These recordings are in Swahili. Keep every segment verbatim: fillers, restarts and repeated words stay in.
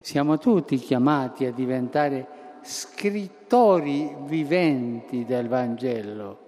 Siamo tutti chiamati a diventare scrittori viventi del Vangelo,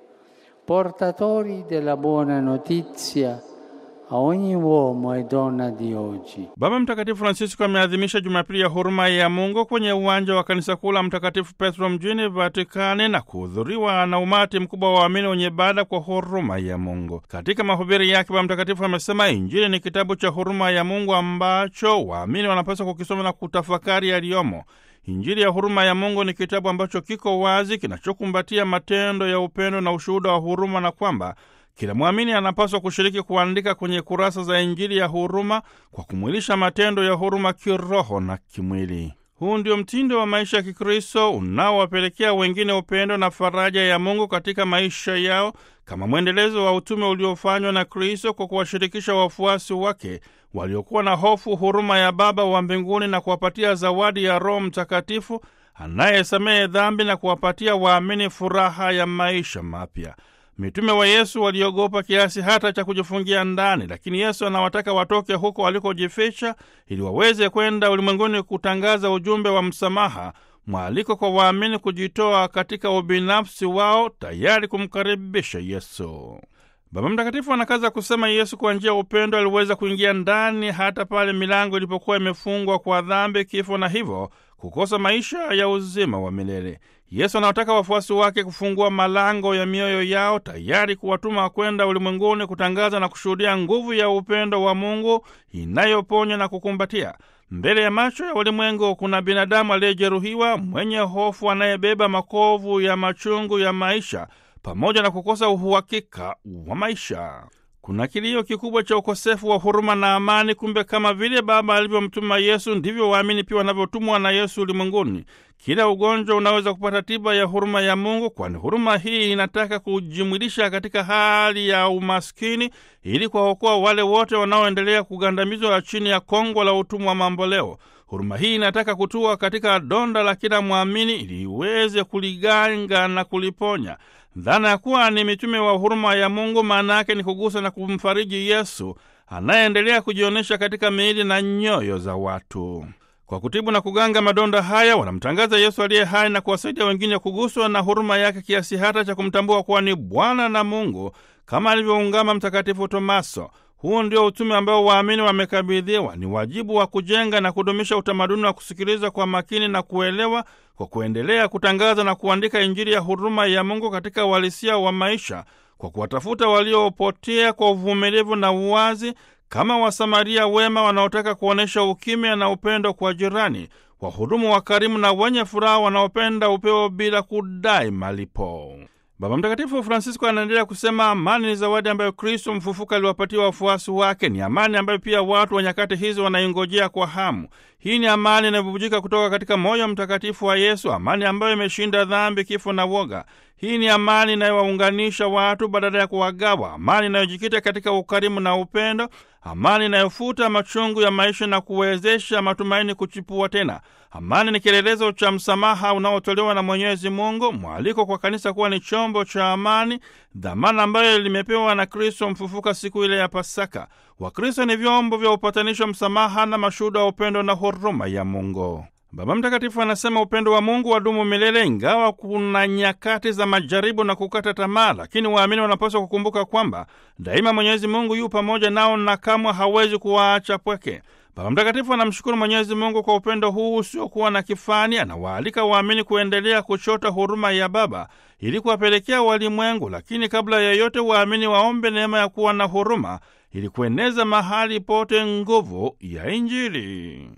portatori della buona notizia a ogni uomo e donna di oggi. Baba Mtakatifu Francisco ameadhimisha Jumapili ya huruma ya Mungu kwenye uwanja wa kanisa kuu la Mtakatifu Petro mjini Vatikani na kuhudhuriwa na umati mkubwa wa waamini wenye ibada kwa huruma ya Mungu. Katika mahubiri yake, Baba Mtakatifu amesema Injili ni kitabu cha huruma ya Mungu ambacho waamini wanapaswa kukisoma na kutafakari yaliyomo. Injili ya huruma ya Mungu ni kitabu ambacho kiko wazi, kinachokumbatia matendo ya upendo na ushuhuda wa huruma, na kwamba kila mwamini anapaswa kushiriki kuandika kwenye kurasa za Injili ya huruma kwa kumwilisha matendo ya huruma kiroho na kimwili. Huu ndio mtindo wa maisha ya Kikristo unaowapelekea wengine upendo na faraja ya Mungu katika maisha yao, kama mwendelezo wa utume uliofanywa na Kristo kwa kuwashirikisha wafuasi wake waliokuwa na hofu huruma ya Baba wa mbinguni na kuwapatia zawadi ya Roho Mtakatifu anayesamehe dhambi na kuwapatia waamini furaha ya maisha mapya. Mitume wa Yesu waliogopa kiasi hata cha kujifungia ndani, lakini Yesu anawataka watoke huko walikojificha ili waweze kwenda ulimwenguni kutangaza ujumbe wa msamaha, mwaliko kwa waamini kujitoa katika ubinafsi wao, tayari kumkaribisha Yesu. Baba Mtakatifu anakaza kusema Yesu kwa njia ya upendo aliweza kuingia ndani hata pale milango ilipokuwa imefungwa kwa dhambi, kifo na hivyo kukosa maisha ya uzima wa milele. Yesu anawataka wafuasi wake kufungua malango ya mioyo yao, tayari kuwatuma kwenda ulimwenguni kutangaza na kushuhudia nguvu ya upendo wa Mungu inayoponya na kukumbatia. Mbele ya macho ya ulimwengu kuna binadamu aliyejeruhiwa, mwenye hofu, anayebeba makovu ya machungu ya maisha pamoja na kukosa uhakika wa maisha. Kuna kilio kikubwa cha ukosefu wa huruma na amani. Kumbe kama vile Baba alivyomtuma Yesu, ndivyo waamini pia wanavyotumwa na Yesu ulimwenguni. Kila ugonjwa unaweza kupata tiba ya huruma ya Mungu, kwani huruma hii inataka kujimwilisha katika hali ya umaskini ili kuwaokoa wale wote wanaoendelea kugandamizwa chini ya kongwa la utumwa mamboleo. Huruma hii inataka kutua katika donda la kila mwamini ili iweze kuliganga na kuliponya. Dhana ya kuwa ni mitume wa huruma ya Mungu maana yake ni kugusa na kumfariji Yesu anayeendelea kujionyesha katika miili na nyoyo za watu. Kwa kutibu na kuganga madonda haya, wanamtangaza Yesu aliye hai na kuwasaidia wengine kuguswa na huruma yake kiasi hata cha kumtambua kuwa ni Bwana na Mungu, kama alivyoungama Mtakatifu Tomaso. Huu ndio utume ambao waamini wamekabidhiwa. Ni wajibu wa kujenga na kudumisha utamaduni wa kusikiliza kwa makini na kuelewa, kwa kuendelea kutangaza na kuandika Injili ya huruma ya Mungu katika uhalisia wa maisha, kwa kuwatafuta waliopotea kwa uvumilivu na uwazi, kama Wasamaria wema wanaotaka kuonesha ukimya na upendo kwa jirani, wahudumu wakarimu na wenye furaha wanaopenda upeo bila kudai malipo. Baba Mtakatifu Francisco anaendelea kusema amani ni zawadi ambayo Kristo mfufuka aliwapatia wafuasi wake. Ni amani ambayo pia watu wa nyakati hizi wanaingojea kwa hamu. Hii ni amani inayobubujika kutoka katika moyo mtakatifu wa Yesu, amani ambayo imeshinda dhambi, kifo na woga. Hii ni amani inayowaunganisha watu badala ya kuwagawa, amani inayojikita katika ukarimu na upendo, amani inayofuta machungu ya maisha na kuwezesha matumaini kuchipua tena. Amani ni kielelezo cha msamaha unaotolewa na Mwenyezi Mungu, mwaliko kwa kanisa kuwa ni chombo cha amani, dhamana ambayo limepewa na Kristo mfufuka siku ile ya Pasaka. Wakristo ni vyombo vya upatanisho, msamaha na mashuhuda wa upendo na huruma ya Mungu. Baba Mtakatifu anasema upendo wa Mungu wadumu milele, ingawa kuna nyakati za majaribu na kukata tamaa, lakini waamini wanapaswa kukumbuka kwamba daima Mwenyezi Mungu yu pamoja nao na kamwe hawezi kuwaacha pweke. Baba Mtakatifu anamshukuru Mwenyezi Mungu kwa upendo huu usiokuwa na kifani. Anawaalika waamini kuendelea kuchota huruma ya Baba ili kuwapelekea walimwengu, lakini kabla ya yote waamini waombe neema ya kuwa na huruma ili kueneza mahali pote nguvu ya Injili.